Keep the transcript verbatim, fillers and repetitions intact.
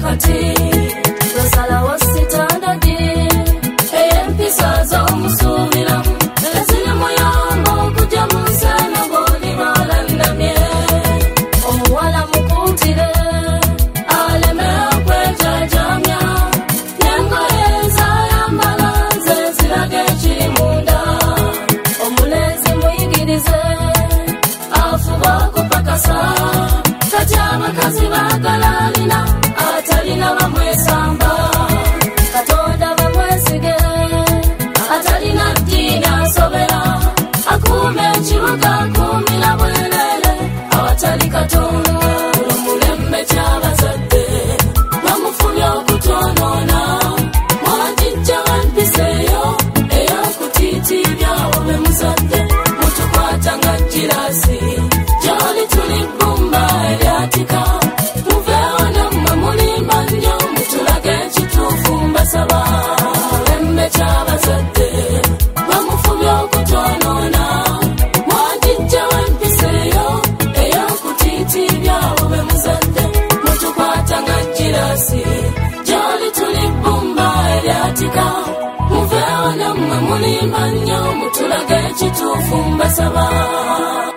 kati basalawo sitandadi empisa z'omusuubiramu ezimuyamba okujja mu nsana bw'oli balandamye omuwala mukuutire aleme okwejajamya n'engoye z'ayambala ze ziraga ekiri munda omulenzi muyigirize afuba okupakasa kati abakazi baagala alina atalina bamwesamba katonda bamwesige atalina ddiini asobera akuuma ekibuga akuumira bwerere awatali katonda mulembe ky'abazadde bamufubye okutwonoona mwagijja wempisa eyo ey'okutiitiibyawo be muzadde mutukwata nga girasi gy'oli tuli bbumba eryatika muveewo nammwe mulimba nnyo mutulage ekituufu mbasaba mulembe ky'abazadde bamufubye okutwonoona mwagijja wempisa eyo ey'okutiitiibyawo be muzadde mutukwata nga girasi gy'oli tuli bbumba eryatika muveewo nammwe mulimba nnyo mutulage ekituufu mbasaba